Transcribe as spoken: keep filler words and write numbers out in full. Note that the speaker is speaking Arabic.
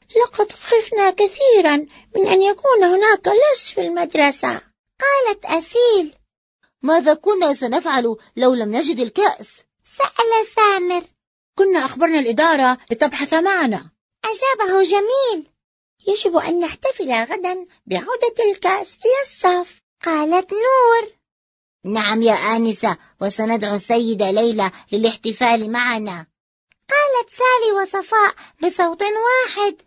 لقد خفنا كثيرا من أن يكون هناك لص في المدرسة. قالت أسيل: ماذا كنا سنفعل لو لم نجد الكأس؟ سأل سامر. كنا أخبرنا الإدارة لتبحث معنا. أجابه جميل: يجب أن نحتفل غدا بعودة الكأس إلى الصف. قالت نور: نعم يا آنسة، وسندعو السيدة ليلى للاحتفال معنا. قالت سالي وصفاء بصوت واحد: